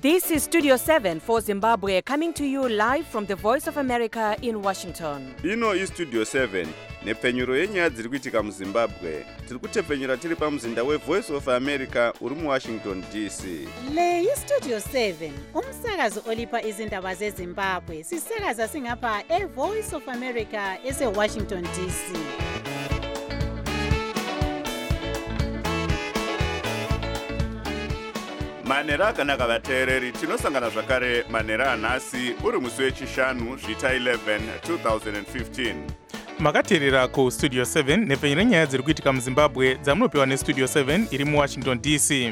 This is Studio 7 for Zimbabwe, coming to you live from the Voice of America in Washington. Ino is Studio 7, nepfenyuro yenyaya dziri kuitika muZimbabwe. Tiri kutepfenyura tiri pamuzinda weVoice of America uri muWashington DC. Le iStudio 7, umsakazo olipa izindaba zeZimbabwe. Sisakaza singapha eVoice of America eseWashington DC. Manera akanaka vateereri, tinosangana zvakare manera anhasi uri musi wechishanu zvita 11 2015. makateerera kuStudio 7 nepfenyuro yenyaya dziri kuitika muZimbabwe dzamunopiwa neStudio 7 iri muWashington DC.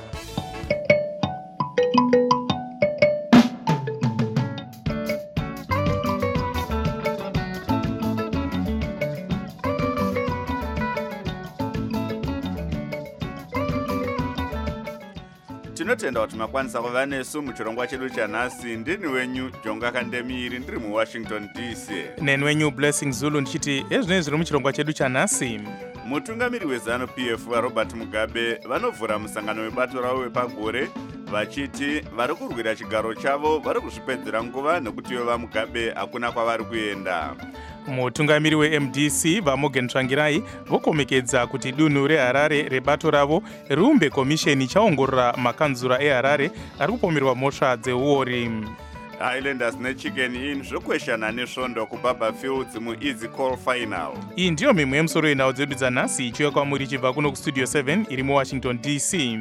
Tinotenda kuti makwanisa kuva nesu muchirongwa chedu chanhasi. Ndini wenyu Jonga Kandemiri ndiri muWashington DC. Neni wenyu Blessing Zulu ndichiti ezvinenge zviri muchirongwa chedu chanhasi. Mutungamiri weZanu PF Robert Mugabe vanovhura musangano webato ravo wepagore vachiti vari kurwira chigaro chavo vari kuzvipedzera nguva nekuti vaMugabe hakuna kwavari kuenda. Mutungamiri weMDC vaMorgan Tsvangirai vokomekedza kuti dunhu reHarare rebato ravo riumbe komisheni ichaongorora makanzura eHarare ari kupomerwa mhosva dzeuori. Highlanders neChicken Inn zvokweshana nesvondo kuBaba Fields muEasy Call Final. Iyi ndiyo mimwe yemusoro yenhau dzedu dzanhasi ichiuya kwamuri ichibva kuno kuStudio 7 iri muWashington DC.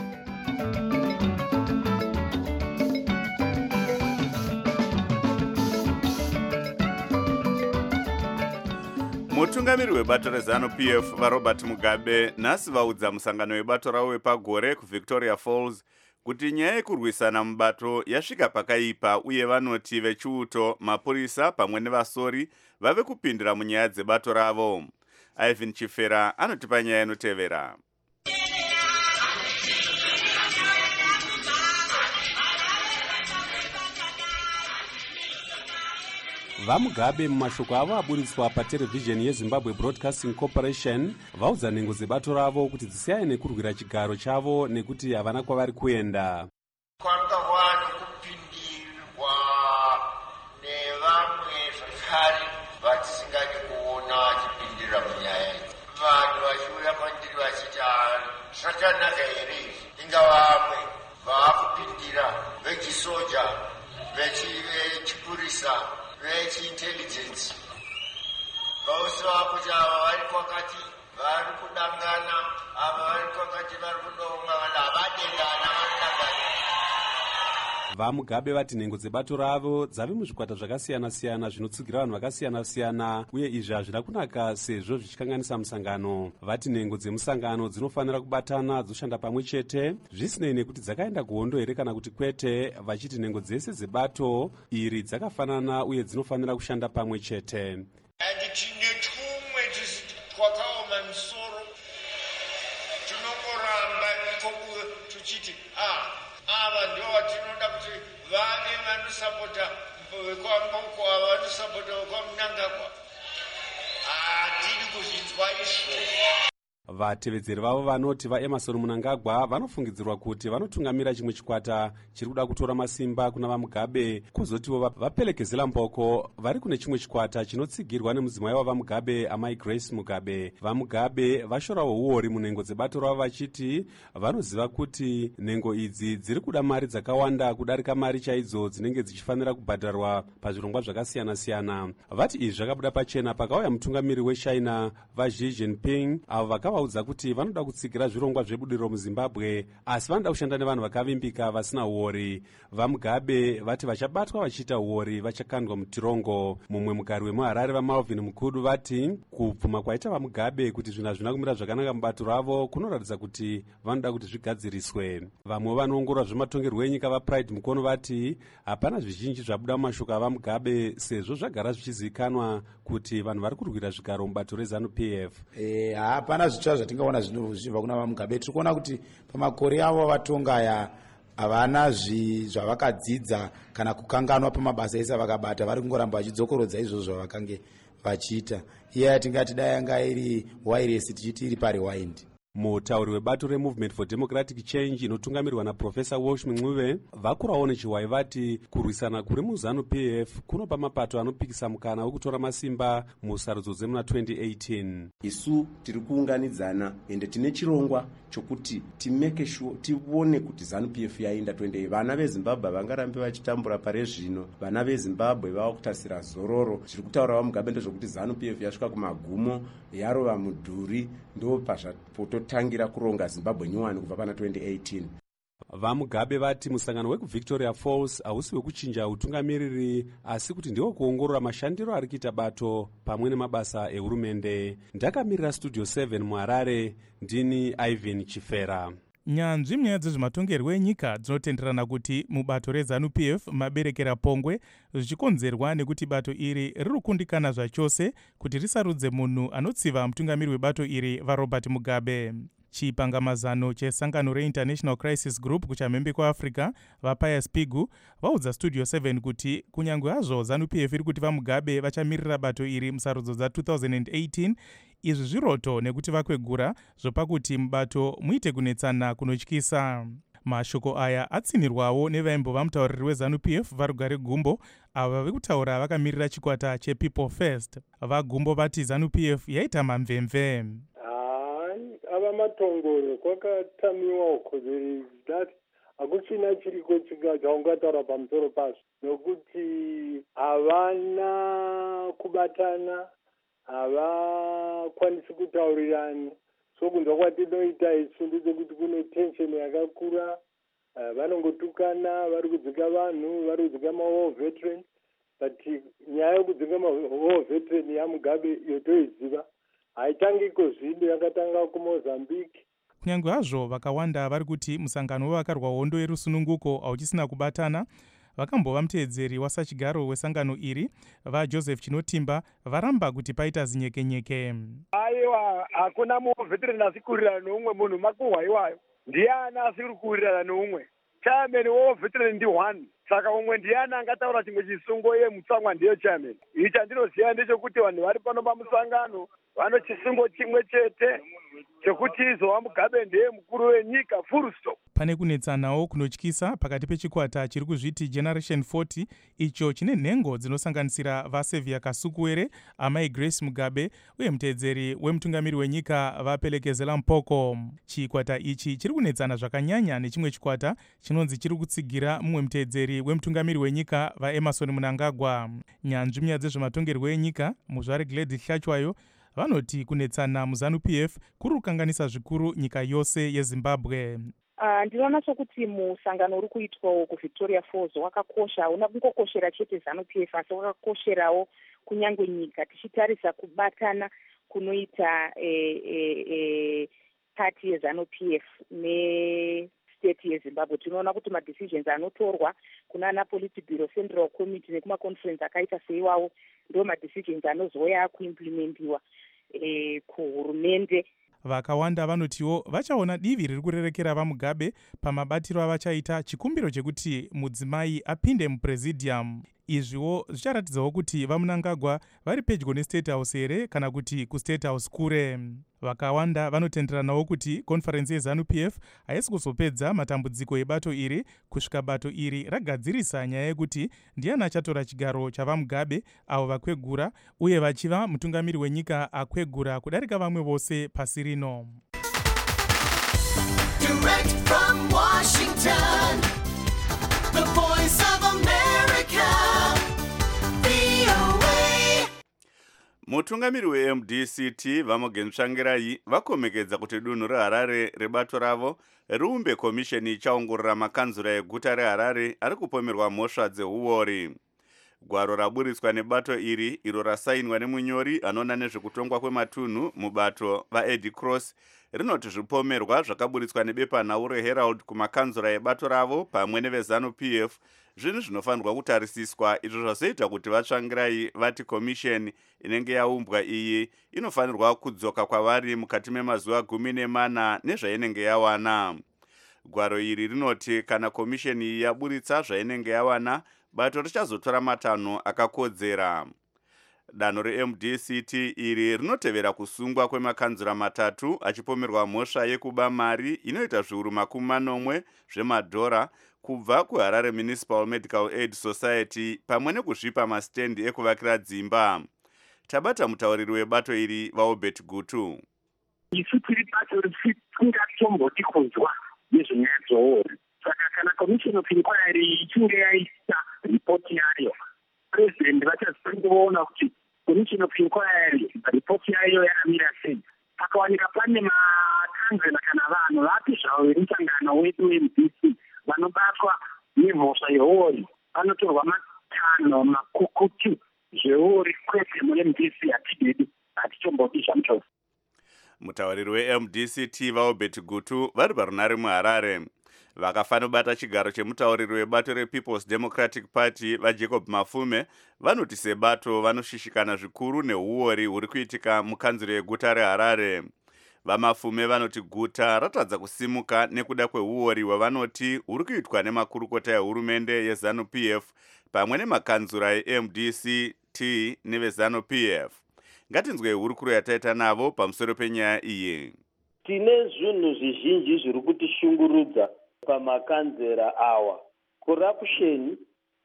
Mutungamiri webato reZanu PF vaRobert Mugabe nhasi vaudza musangano webato ravo wepagore kuVictoria Falls kuti nyaya yekurwisana mubato yasvika pakaipa uye vanoti vechiuto, mapurisa pamwe nevasori vave kupindira munyaya dzebato ravo. Ivan Chifera anotipa nyaya inotevera. vaMugabe mumashoko avo aburitswa paterevhizheni yeZimbabwe Broadcasting Corporation vaudza nhengo dzebato ravo kuti dzisiyane nekurwira chigaro chavo nekuti havana kwavari kuenda. Kwangava kupindirwa nevamwe zvakare vatisingadi kuona vachipindira munyaya idzi. Vanhu vachiuya kwandiri vachiti zvakanaka here izvi, inga vamwe vaakupindira vechisoja, vechipurisa, vechi-intelligence. Vose vakuti ava vari kwakati vari kudangana, ava vari kwakati vari kudongana, havadengana vanodangana. vaMugabe vati nhengo dzebato ravo dzave muzvikwata zvakasiyana-siyana zvinotsigira vanhu vakasiyana-siyana uye izvi hazvina kunaka sezvo zvichikanganisa musangano. Vati nhengo dzemusangano dzinofanira kubatana dzoshanda pamwe chete zvisinei nekuti dzakaenda kuhondo here kana kuti kwete, vachiti nhengo dzese dzebato iri dzakafanana uye dzinofanira kushanda pamwe chete. Tine tumwe twakaoma misoro tinongoramba ikoko tuchiti ava ndio vatinoda kuti vave vanosapota vekwamboko, ava vanosapota vekwaMnangagwa. Hatidi kuzvinzwa izvo. Vatevedzeri vavo vanoti vaEmmerson Mnangagwa vanofungidzirwa kuti vanotungamira chimwe chikwata chiri kuda kutora masimba kuna vaMugabe, kwozotiwo vaPelekezela Mboko vari kune chimwe chikwata chinotsigirwa nemudzimai wavaMugabe amai Grace Mugabe. VaMugabe vashorawo uori munhengo dzebato ravo vachiti vanoziva kuti nhengo idzi dziri kuda mari dzakawanda kudarika mari chaidzo dzinenge dzichifanira kubhadharwa pazvirongwa zvakasiyana-siyana. Vati izvi zvakabuda pachena pakauya mutungamiri weChina vaXi Jinping avo vakavaudza kuti vanoda kutsigira zvirongwa zvebudiriro muZimbabwe asi vanoda kushanda nevanhu vakavimbika vasina uori. VaMugabe vati vachabatwa vachiita uori vachakandwa mutirongo. Mumwe mugari wemuHarare vaMalvin Mkudu vati kubvuma kwaita vaMugabe kuti zvinhu hazvina kumira zvakanaka mubato ravo kunoratidza kuti vanoda kuti zvigadziriswe. Vamwe vanoongorora zvematongerwo enyika vaPride Mukono vati hapana zvizhinji zvabuda mumashoko avaMugabe sezvo zvagara zvichizivikanwa kuti vanhu vari kurwira zvigaro mubato reZanu PF. Hapana zvitsva zvatingaona zvinobva kuna vaMugabe. Tiri kuona kuti pamakore avo vatonga havana zvavakadzidza kana kukanganwa pamabasa ese avakabata, vari kungoramba vachidzokorodza izvozvo zvavakange vachiita. Iye yatingati dai yanga iri wireless tichiti iri parewind. mutauri webato removement for democratic change inotungamirirwa naprofesa walsh mncube vakurawo nechiwai vati kurwisana kuri muzanu-pf kunopa mapato anopikisa mukana wekutora masimba musarudzo dzemuna 2018. isu tiri kuunganidzana ende tine chirongwa chokuti timeke sure tione kuti zanu-pf yaenda 20. vana vezimbabwe vangarambe vachitambura pare zvino, vana vezimbabwe vava kutasira zororo. zviri kutaura vamugabe ndezvokuti zanu-pf yasvika kumagumo yarova mudhuri, ndo pazvapototangira kuronga zimbabwe nyuwani kubva pana 2018. vamugabe vati musangano wekuvictoria falls hausi wekuchinja utungamiriri asi kuti ndiwo kuongorora mashandiro ari kuita bato pamwe nemabasa ehurumende. ndakamirira studio 7 muharare, ndini Ivan Chifera. nyanzvi munyaya dzezvematongerwo enyika dzinotenderana kuti mubato rezanu-pf maberekera pongwe, zvichikonzerwa nekuti bato iri riri kukundikana zvachose kuti risarudze munhu anotsiva mutungamiri webato iri vaRobert Mugabe. chipangamazano chesangano reInternational Crisis Group kuchamhembe kwaAfrica vaPius Pigu vaudza Studio 7 kuti kunyange hazvo zanu-pf iri kuti vaMugabe vachamirira bato iri musarudzo dza2018, izvi zviroto nekuti vakwegura zvopa kuti mubato muite kunetsana kunotyisa. mashoko aya atsinirwawo nevaimbova mutauriri wezanu-pf varugare Gumbo, ava vekutaura vakamirira chikwata chePeople First. vaGumbo vati zanu-pf yaita mamvemve. ava matongoro kwakatamiwa uko that hakuchina chiriko chaungataura pamusoro pazvo, nokuti havana kubatana, havakwanisi kutaurirana. so kunzwa kwatinoita isu ndechekuti kune tension yakakura, vanongotukana, vari kudzika vanhu, vari kudzika mawar veteran, but nyaya yekudzika mawar veteran yaMugabe yotoiziva haitangiko zvino, yakatanga kuMozambique. kunyange hazvo vakawanda vari kuti musangano wevakarwa hondo yerusununguko hauchisina kubatana, vakambova muteedzeri wasachigaro wesangano iri vaJoseph Chinotimba varamba kuti paita zinyekenyeke. aiwa hakuna muveteran asi kuwirirana noumwe munhu makuhwaiwayo, ndiani asiri kuwirirana noumwe. chairman woveteran ndi1, saka umwe ndiani angataura chimwe chisungo iye mutsamwa ndiyo chairman. ichi chandinoziva ndechekuti vanhu vari pano pamusangano vano chisungo chimwe chete chekuti izova Mugabe ndiye mukuru wenyika, full stop. pane kunetsanawo kunotyisa pakati pechikwata chiri kuzviti Generation 40 icho chine nhengo dzinosanganisira vaSevia Kasukuwere, amai Grace Mugabe uye muteedzeri wemutungamiri wenyika vaPelekezela Mpoko. chikwata ichi chiri kunetsana zvakanyanya nechimwe chikwata chinonzi chiri kutsigira mumwe muteedzeri wemutungamiri wenyika vaEmerson Mnangagwa. nyanzvi munyaya dzezvematongerwo enyika muzvari Gladys Hlachwayo vanoti kunetsana muzanu-pf kuri kukanganisa zvikuru nyika yose yeZimbabwe. ndinoona sokuti musangano uri kuitwawo kuVictoria Falls wakakosha, hauna kungokoshera chete zanu-pf asi wakakosherawo kunyange nyika, tichitarisa kubatana kunoita pati yezanu-pf nestate yeZimbabwe. tinoona kuti madecisions anotorwa kuna ana Politburo, Central Committee nekumaconference akaita seiwawo ndo madecisions anozouya akuimplementiwa kuhurumende. vakawanda vanotiwo vachaona divi riri kurerekera vaMugabe pamabatiro avachaita chikumbiro chekuti mudzimai apinde mupresidium. izviwo zvicharatidzawo kuti vaMnangagwa vari pedyo nestate house here kana kuti kustate house kure. vakawanda vanotenderanawo kuti konferensi yezanu-pf haisi kuzopedza matambudziko ebato iri kusvika bato iri ragadzirisa nyaya yekuti ndiani achatora chigaro chavaMugabe avo vakwegura uye vachiva mutungamiri wenyika akwegura kudarika vamwe vose pasi rino. Direct from Washington, the voice of America, VOA. mutungamiri weMDCT Vamogen Tsvangirai vakomekedza kuti dunhu reHarare rebato ravo riumbe komisheni ichaongorora makanzura eguta reHarare ari kupomerwa mhosva dzeuori. gwaro raburitswa nebato iri iro rasainwa nemunyori anoona nezvekutongwa kwematunhu mubato vaEddie Cross rinoti zvipomerwa zvakaburitswa nebepanhau reHerald kumakanzura ebato ravo pamwe nevezanu-pf zvinhu zvinofanirwa kutarisiswa, izvo zvazoita kuti Vatsvangirai vati komisheni inenge yaumbwa iyi inofanirwa kudzoka kwavari mukati memazuva 14 nezvainenge yawana. gwaro iri rinoti kana komisheni iyi yaburitsa zvainenge yawana, bato richazotora matanho akakodzera. danho reMDCT iri rinotevera kusungwa kwemakanzura matatu achipomerwa mhosva yekuba mari inoita zviuru 40 zvemadhora kubva kuHarare Municipal Medical Aid Society pamwe nekuzvipa masitendi ekuvakira dzimba. Tabata mutauriri webato iri vaObert Gutu. Isu tiri bato risingatomboti kunzwa nezvenyaya dzouri. Saka kana Commission of Inquiry ichinge yaisa ripoti yayo, President vachazongoona kuti Commission of Inquiry ripoti yayo yakamira sei. Pakawanika pane makanzela kana vanhu vapi zvavo vemusangano wedu weMDC vanobatwa nemhosva yeuri, vanotorwa matanho makukutu zveuri kwete muMDC hatidedi, hatichombodi zvamucho. Mutauriri weMDCT vaObert Gutu vari parunare muHarare. Vakafanobata chigaro chemutauriri webato rePeople's Democratic Party vaJacob Mafume vanoti sebato vanoshishikana zvikuru neuori huri kuitika mukanzuro yeguta reHarare. VaMafume vanoti guta ratadza kusimuka nekuda kweuori hwavanoti huri kuitwa nemakurukota ehurumende yeZANU-PF pamwe nemakanzura eMDCT neveZANU-PF. Ngatinzwe hurukuro yataita navo pamusoro penyaya iyi. Tine zvinhu zvizhinji zviri kutishungurudza pamakanzera awa. Corruption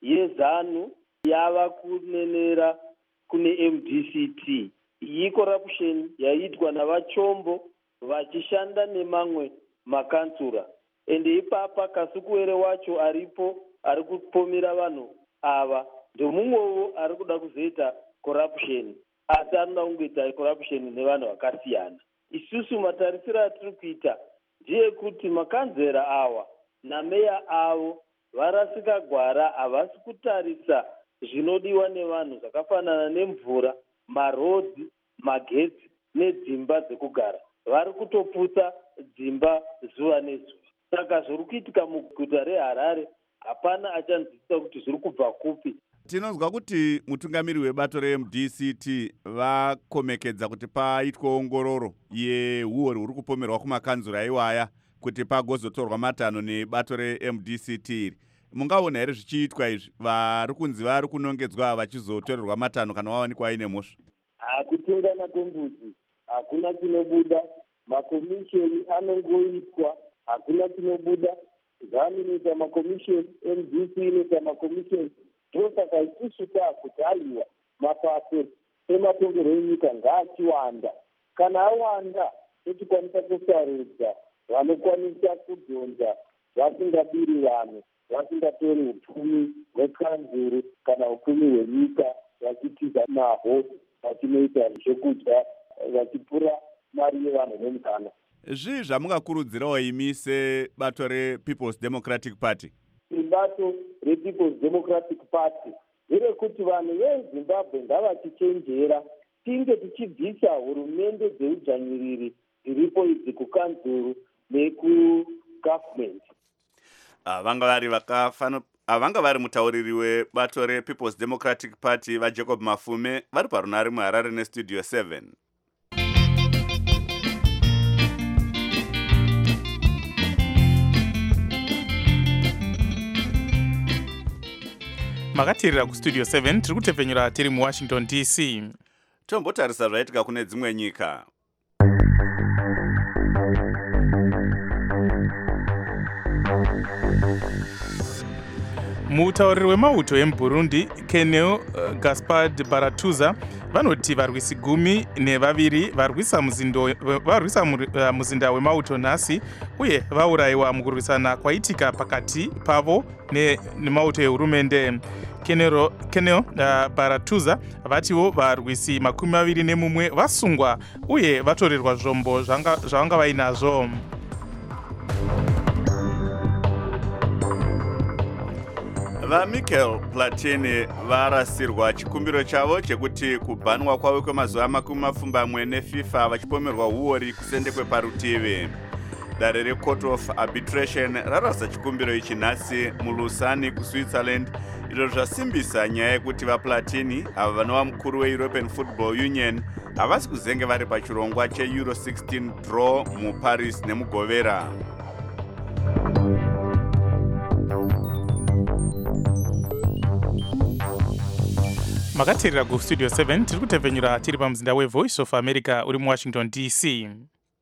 yeZANU yava kunenera kune MDCT. Iyi corruption yaitwa navachombo vachishanda nemamwe makansura. Ende ipapa Kasukuwere wacho aripo ari kupomera vanhu ava ndomumwewo ari kuda kuzoita corruption, asi anoda kungoita corruption nevanhu vakasiyana. Isusu matarisiro atiri kuita ndiye kuti makanzera awa nameya avo varasika gwara, havasi kutarisa zvinodiwa nevanhu zvakafanana nemvura, marodzi, magetsi nedzimba dzekugara. Vari kutoputsa dzimba zuva nezuva. Saka zviri kuitika muguta reHarare hapana achanzwisisa kuti zviri kubva kupi. Tinonzwa kuti mutungamiri webato reMDCT vakomekedza kuti paitwa ongororo yeuori huri kupomerwa kumakanzura iwaya kuti pagozotorwa matanho nebato reMDCT iri. Mungaona here zvichiitwa izvi, vari kunzi vari kunongedzwa vachizotorerwa matanho kana wawanikwa aine mhosva? Hakutengana kwembudzi, hakuna chinobuda. Makomisheni anongoitwa, hakuna chinobuda. ZANU inoita makomisheni, MDC inoita makomisheni. Ndosaka isusu takuti aiwa mapato ematongerwo enyika ngaachiwanda. Kana awanda tochikwanisa kusarudza vanokwanisa kudhonza vasingabiri vanhu, vasingatori upfumi hwekanzuru kana upfumi hwenyika, vachitiza nahwo vachinoita zvekudya, vachipura mari yevanhu vemutana. Zvii zvamungakurudzirawo imi sebato rePeople's Democratic Party? Ibato rePeople's Democratic Party nderekuti vanhu veZimbabwe ngavachichenjera, tinge tichibvisa hurumende dzeudzvanyiriri dziripo idzi kukanzuru nekugovernment. Vanga vari mutauriri webato rePeople's Democratic Party vaJacob Mafume vari parunare muHarare neStudio 7. Makatirira kuStudio 7 tiri kutepfenyura tiri muWashington DC. Tombotarisa zvaitika kune dzimwe nyika. Mutauriri wemauto emuBurundi Keneo Gaspard Baratuza vanoti varwisi 12 varwisa muzinda wemauto nhasi uye vaurayiwa mukurwisana kwaitika pakati pavo nemauto ehurumende. Keneo Baratuza vatiwo varwisi 21 vasungwa uye vatorerwa zvombo zvavanga vainazvo. VaMichael Platini varasirwa chikumbiro chavo chekuti kubhanwa kwavo kwemazuva 20 neFIFA vachipomerwa uori kusendekwe parutivi. Dare reCourt of Arbitration rarasa chikumbiro ichi nhasi muLausanne kuSwitzerland, izvo zvasimbisa nyaya yekuti vaPlatini ava vanova mukuru weEuropean Football Union havasi kuzenge vari pachirongwa cheEuro 16 draw muParis nemuGovera. makateerera ku studio 7 tiri kutevhenyura tiri pamuzinda wevoice of america uri muwashington dc.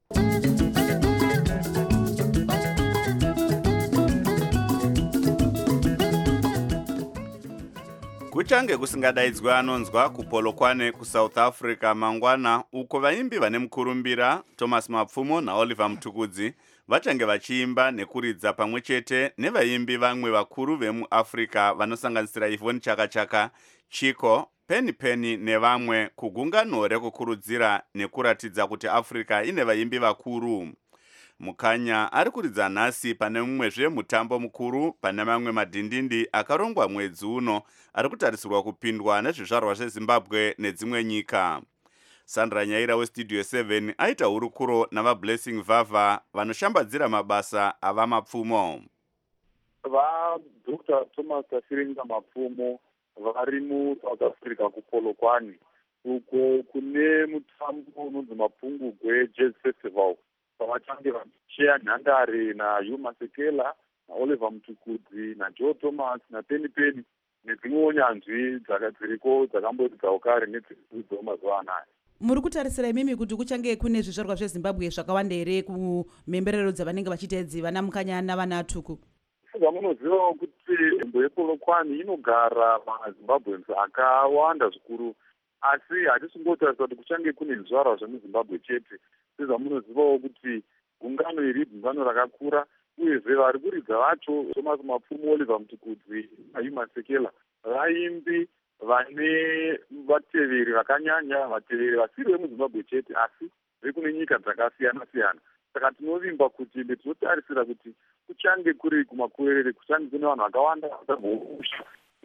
kuchange kusingadaidzwa anonzwa kupolokwane kusouth africa mangwana uko vaimbi vane mukurumbira Thomas Mapfumo naOliver Mtukudzi vachange vachiimba nekuridza pamwe chete nevaimbi vamwe vakuru vemuafrica vanosanganisira Yvonne Chaka Chaka, Chiko, Penny Penny nevamwe kugungano rekukurudzira nekuratidza kuti Africa ine vaimbi vakuru. Mukanya ari kuridza nhasi pane mumwezve mutambo mukuru pane mamwe madhindindi akarongwa mwedzi uno ari kutarisirwa kupindwa nezvizvarwa zveZimbabwe nedzimwe nyika. Sandra Nyaira westudio 7 aita hurukuro navaBlessing Vava vanoshambadzira mabasa avaMapfumo. Dr. Thomas Tasiringa Mapfumo vari muSouth Africa kupolokwane uko kune mutambo unonzi Mapungugwe Jazz Festival pavachange vachicheya nhandare naHugh Masekela naOliver Mtukudzi naJoe Thomas naPenny Penny nedzimwewo nyanzvi dziriko dzakamboridzawo kare nedziridzo mazuva anaya. Muri kutarisira imimi kuti kuchange kune zvizvarwa zveZimbabwe zvakawanda here kumhemberero dzavanenge vachita idzi vana Mukanya navana Tuku? Fuga munozivawo kuti nzvimbo yePolokwane inogara maZimbabweans akawanda zvikuru, asi hatisongotarisa kuti kuchange kune zvizvarwa zvemuZimbabwe chete. Sezamunozivawo kuti gungano iri gungano rakakura, uyezve vari kuridza vacho Thomas Mapfumo, Oliver Mtukudzi naHugh Masekela vaimbi vane vateveri vakanyanya, vateveri vasiri vemuZimbabwe chete asi vekune nyika dzakasiyana siyana. Saka tinovimba kuti tinotarisira kuti kuchange kuri kumakuverere kuchange kune vanhu vakawanda vachabvousha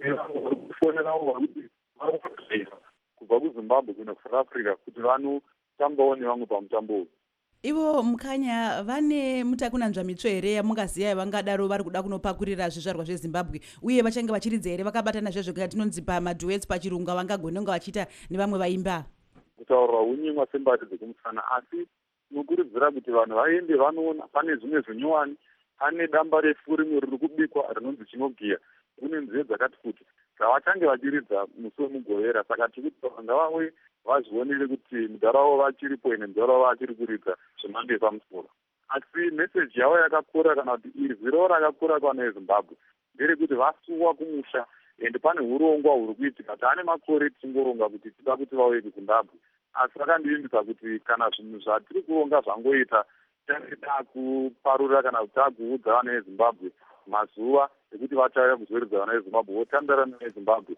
kufonerawo vakuti varikuteera kubva kuZimbabwe kuenda kuSouth Africa kuti vanotambawo nevamwe pamutambo uyu. Ivo Mukanya vane mutakunanzva mitsvo here yamungaziva yavangadaro vari kuda kunopakurira zvizvarwa zveZimbabwe uye vachange vachiridza here vakabatana zvezvo tinonzi pamaduets pachirungu vangagononga vachiita nevamwe vaimba? Kutaurwa unyimwa sembari dzekumusana, asi tinokurudzira kuti vanhu vaende vanoona pane zvimwe zvinyowani. Pane damba refu rimwe riri kubikwa rinonzi chinogiya, kune nziyo dzakati kuti dzavachange vachiridza musi wemugovera. Saka tikuti ngavauye vazvionere kuti mudharawo vachiripo ine mudharawo vachiri kuridza zvemhando yepamusoro. Asi meseji yavo yakakura kana kuti irziro rakakura kwana eZimbabwe nderekuti vasuwa kumusha ende pane urongwa huri kuitika. Taane makore tichingoronga kuti tida kuti vauye kuZimbabwe, asi vakandivimbisa kuti kana zvinhu zvatiri kuronga zvangoita tichada kuparura kana kuti takuudza vana veZimbabwe mazuva ekuti vachauya kuzoridza vana veZimbabwe votambira neZimbabwe.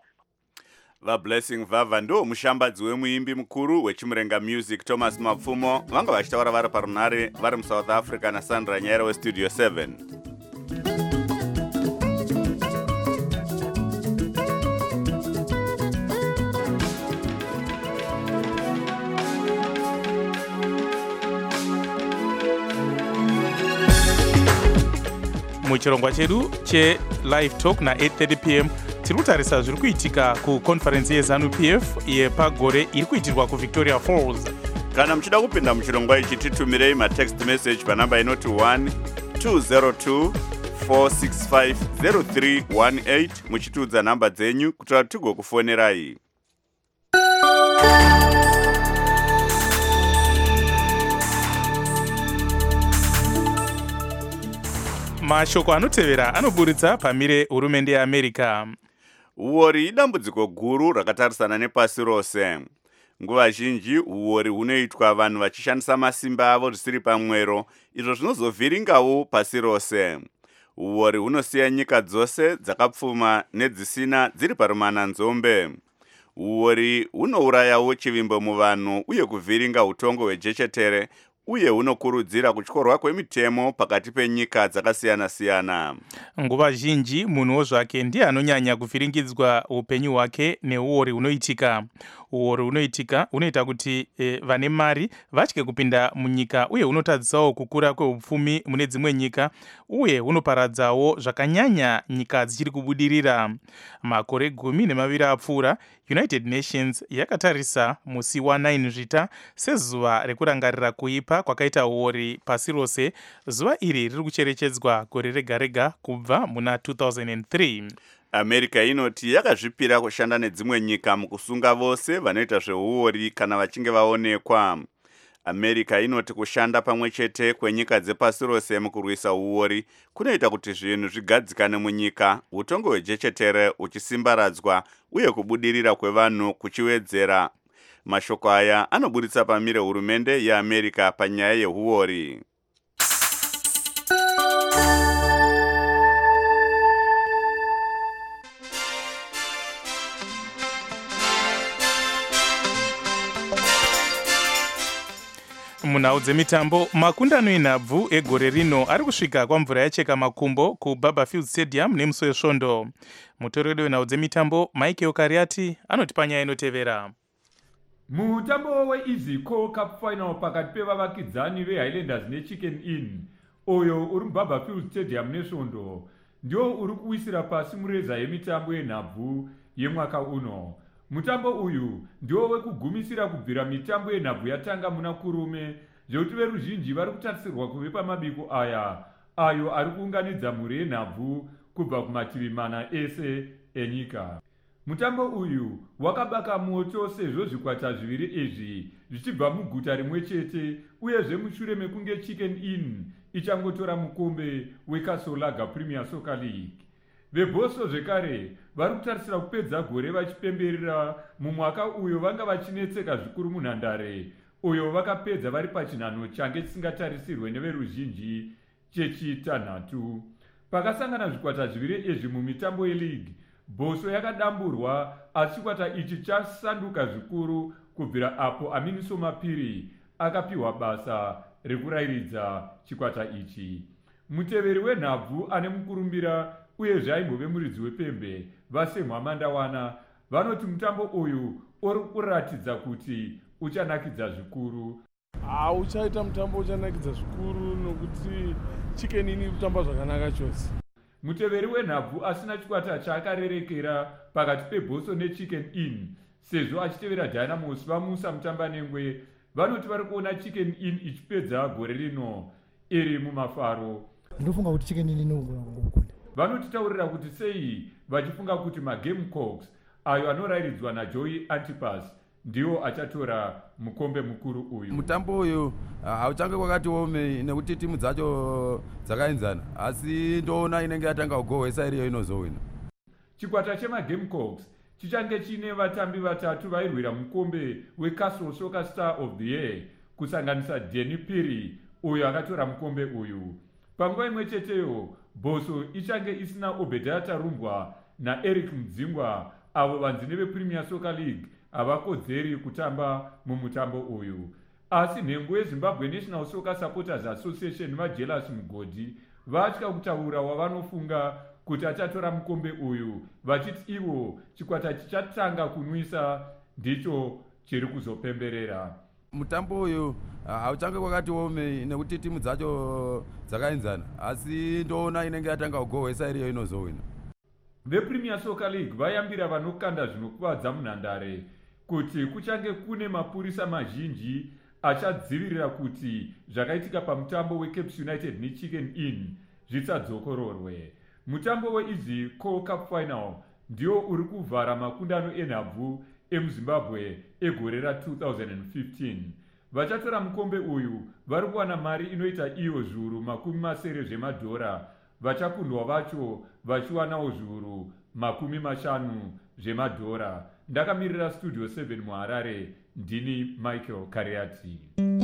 VaBlessing Vava ndo mushambadzi wemuimbi mukuru wechimurenga music Thomas Mapfumo vanga vachitaura vari parunhare vari muSouth Africa naSandra Nyaira westudio 7. muchirongwa chedu chelive talk na8:30 pm tiri kutarisa zviri kuitika kuconference yeZANU-PF yepagore iri kuitirwa kuVictoria Falls. Kana muchida kupinda muchirongwa ichi titumirei matext message panamba inoti 1-202-465-0318 muchitiudza namba dzenyu kuti tigokufonerai. Mashoko anotevera anoburitsa pamire hurumende yeAmerica. Uori idambudziko guru rakatarisana nepasi rose. Nguva zhinji uori hunoitwa vanhu vachishandisa masimba avo zvisiri pamwero, izvo zvinozovhiringawo pasi rose. Uori hunosiya nyika dzose dzakapfuma nedzisina dziri parumana nzombe. Uori hunourayawo chivimbo muvanhu uye kuvhiringa utongo hwejechetere, uye hunokurudzira kutyorwa kwemitemo pakati penyika dzakasiyana-siyana. Nguva zhinji munhuwo zvake ndiye anonyanya kuvhiringidzwa upenyu hwake neuori hunoitika. Uori hunoitika hunoita kuti vane mari vatye kupinda munyika uye hunotadzisawo kukura kweupfumi mune dzimwe nyika uye hunoparadzawo zvakanyanya nyika dzichiri kubudirira. Makore 12 apfuura United Nations yakatarisa musi wa9 zvita sezuva rekurangarira kuipa kwakaita uori pasi rose. Zuva iri riri kucherechedzwa gore rega rega kubva muna 2003. America inoti yakazvipira kushanda nedzimwe nyika mukusunga vose vanoita zveuori kana vachinge vaonekwa. America inoti kushanda pamwe chete kwenyika dzepasi rose mukurwisa uori kunoita kuti zvinhu zvigadzikane munyika, utongo hwejechetere huchisimbaradzwa uye kubudirira kwevanhu kuchiwedzera. Mashoko aya anoburitsa pamire hurumende yeAmerica panyaya yehuori. Munhau dzemitambo, makundano enhabvu egore rino ari kusvika kwamvura yacheka makumbo kuBarberfield Stadium nemusi wesvondo. Mutori wenhau dzemitambo Michael Kariati anoti panyaya inotevera. Mutambo weEasy Co Cup Final pakati pevavakidzani veHighlanders neChicken Inn uyo uri muBarberfield Stadium nesvondo ndio uri kuwisira pasi mureza yemitambo yenhabvu yemwaka uno. Mutambo uyu ndio wekugumisira kubvira mitambo yenhabvu yatanga muna kurume, zvekuti veruzhinji vari kutarisirwa kuve pamabiko aya ayo ari kuunganidza mhuri yenhabvu kubva kumativi mana ese enyika. Mutambo uyu wakabaka moto sezvo zvikwata zviviri izvi zvichibva muguta rimwe chete, uyezve mushure mekunge Chicken Inn ichangotora mukombe weKasolaga Premier Soccer League. Vebhoso zvekare vari kutarisira kupedza gore vachipemberera mumwaka uyo vanga vachinetseka zvikuru munhandare uyo vakapedza vari pachinhano change chisingatarisirwe neveruzhinji chechitanhatu. Pakasangana zvikwata zviviri izvi mumitambo yeleague, Bhoso yakadamburwa asi chikwata ichi chasanduka zvikuru kubvira apo Aminiso Mapiri akapiwa basa rekurayiridza chikwata ichi. Muteveri wenhabvu ane mukurumbira uyezve aimbove muridzi wepembe vasemwa Mandawana vanoti mutambo uyu uri kuratidza kuti uchanakidza zvikuru. Uchaita mutambo uchanakidza zvikuru nokuti Chicken Inn kutamba zvakanaka chose. Muteveri wenhabvu asina chikwata chaakarerekera pakati peBhoso neChicken Inn sezvo achitevera Dynamos vamusa mutambanengwe, vanoti vari kuona Chicken Inn ichipedza gore rino iri mumafaro. Ndinofunga kuti Chicken Inn inogona. Vanotitaurira kuti sei vachifunga kuti maGamecocks ayo anorayiridzwa naJoey Antipas ndiwo achatora mukombe mukuru uyu. Mutambo uyu hauchange kwakati ome nekuti timu dzacho dzakaenzana, asi ndoona inenge yatanga kugohwesa iriyo inozowina. Chikwata chemaGamecocks chichange chine vatambi vatatu vairwira mukombe weCastle Soccer Star of the Year kusanganisa Danny Piri uyo akatora mukombe uyu. Panguva imwe cheteyo Bhoso ichange isina Obediah Tarumbwa naEric Mudzingwa avo vanzine vePremier Soccer League havakodzeri kutamba mumutambo uyu. Asi nhengo yeZimbabwe National Soccer Supporters Association vaJealous Mugodi vatya kutaura wavanofunga kuti achatora mukombe uyu, vachiti ivo chikwata chichatanga kunwisa ndicho chiri kuzopemberera. Mutambo uyu hauchange kwakati ome nekuti timu dzacho dzakaenzana, asi ndoona inenge yatanga kugohwesa iriyo inozowina. VePremier Soccer League vayambira vanokanda zvinokuvadza munhandare kuti kuchange kune mapurisa mazhinji achadzivirira kuti zvakaitika pamutambo weCaps United neChicken Inn zvisadzokororwe. Mutambo weEasy Co Cup Final ndio uri kuvhara makundano enhabvu emuZimbabwe egore ra2015. Vachatora mukombe uyu vari kuwana mari inoita iyo zviuru makumi masere zvemadhora, vachakundwa vacho vachiwanawo zviuru makumi mashanu zvemadhora. Ndakamirira Studio 7 muHarare, ndini Michael Kariati.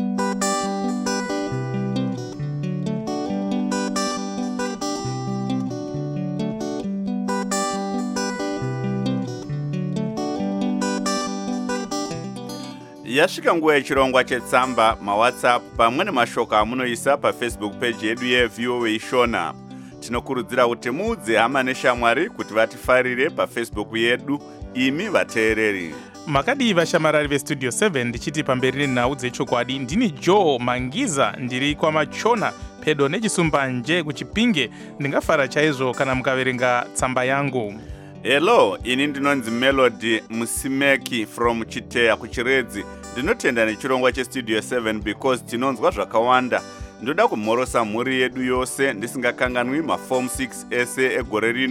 Yasvika nguva yechirongwa chetsamba, maWhatsApp pamwe nemashoko amunoisa paFacebook page yedu yeVOA Shona. Tinokurudzira kuti muudze hama neshamwari kuti vatifarire paFacebook yedu, imi vateereri. Makadii vashamarari veStudio 7, ndichiti pamberi nenhau dzechokwadi, ndini Joe Mangiza, ndiri kwaMachona pedo nechisumbanje kuChipinge. Ndingafara chaizvo kana mukaverenga tsamba yangu. Hello, ini ndinonzi Melody Musimeki from Chiteya kuChiredzi. Ndinotenda nechirongwa cheStudio 7 because tinonzwa zvakawanda. Ndoda kumhorosa mhuri yedu yose ndisingakanganwi maform 6 ese egore rino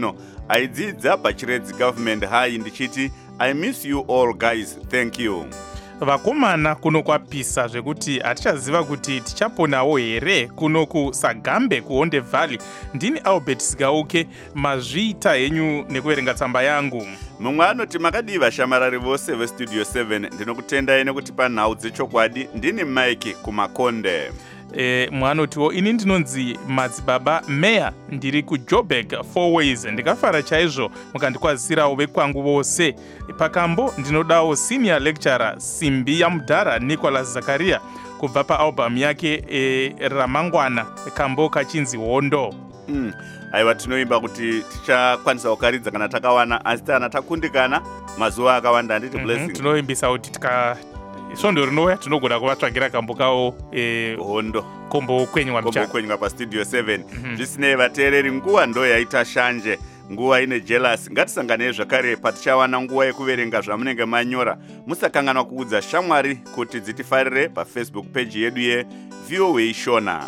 aidzidza pachiredzi government high ndichiti I miss you all guys, thank you. vakomana kuno kwapisa zvekuti hatichaziva kuti tichaponawo here kuno kusagambe kuonde valley. Ndini Albert Sigauke, mazviita henyu nekuverenga tsamba yangu. Mumwe anoti makadiva shamarari vose vestudio 7 ndinokutendai nekutipa nhau dzechokwadi. Ndini Mike kumakonde. Mwanotiwo ini ndinonzi Madzibaba Meya, ndiri kuJoburg 4 Ways. Ndikafara chaizvo mukandikwazisirawo vekwangu vose. Pakambo ndinodawo senior lecturer Simbi Yamudhara Nicholas Zakaria kubva paalbum yake Ramangwana, kambo kachinzi Hondo. Aiwa, tinoimba kuti tichakwanisa kukaridza kana takawana, asi kana takundikana mazuva akawanda. Anditi Blessing? Tinoimbisa kuti svondo rinouya tinogona kuvatsvagira kambo kawo Hondo, kombo kwenywa pastudio 7. Zvisinei vateereri, nguva ndo yaita shanje, nguva ine jealous. Ngatisanganei zvakare patichawana nguva yekuverenga zvamunenge manyora. Musakanganwa kuudza shamwari kuti dzitifarire paFacebook page yedu yeVOA Shona.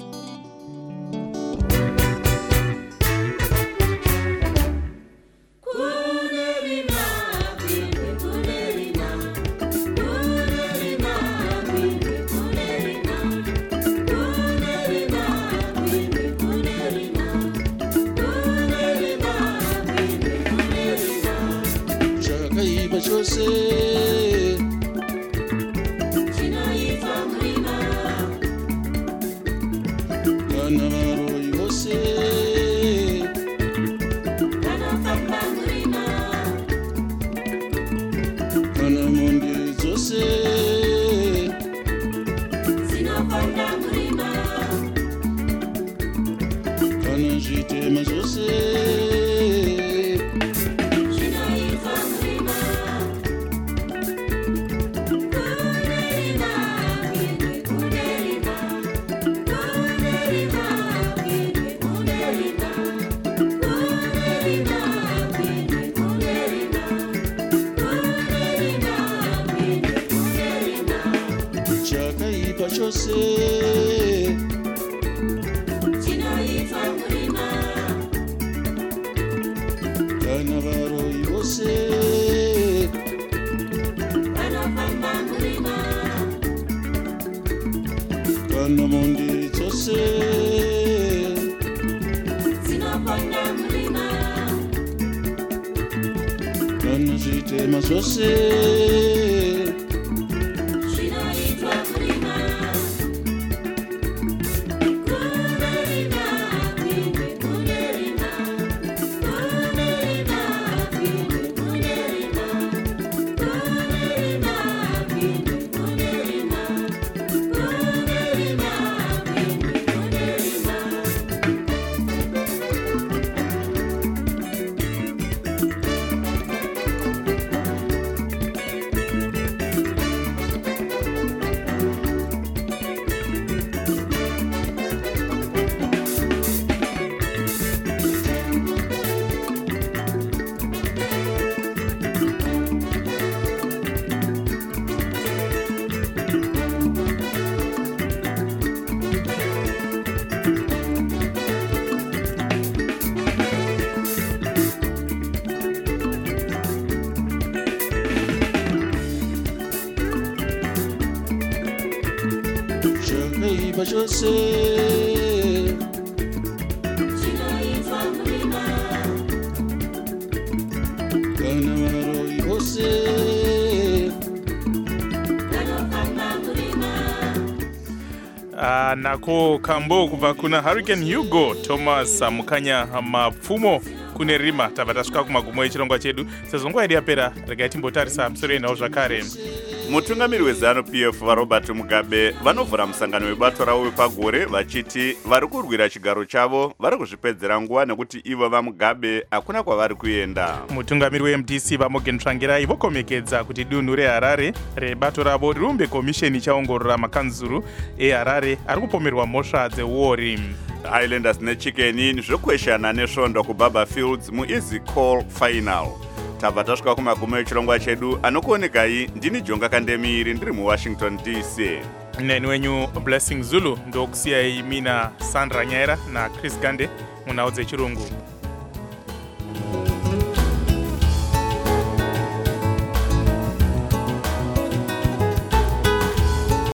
Nako kambo kubva kuna Hurricane Hugo Thomas Mukanya Mapfumo kune rima. Tabva tasvika kumagumo echirongwa chedu. Sezvo nguva yedu yapera, regai timbotarisa musoro yenhau zvakare. Mutungamiri weZANU-PF vaRobert Mugabe vanovhura musangano webato ravo wepagore vachiti vari kurwira chigaro chavo vari kuzvipedzera nguva nekuti ivo vaMugabe hakuna kwavari kuenda. Mutungamiri weMDC vaMorgan Tsvangirai vokomekedza kuti dunhu reHarare rebato ravo rirumbe komisheni ichaongorora makanzuru eHarare ari kupomerwa mhosva dzeuori. Highlanders neChicken zvokweshana nesvondo kuBaba Fields muEasy Call Final. Tabva tasvika kumagumo echirongwa chedu. Anokuonekai ndini Jonga Kandemiri ndiri muWashington DC. Neni wenyu Blessing Zulu ndokusiyai mina Sandra Nyaira naChris Gande munhau dzechirungu.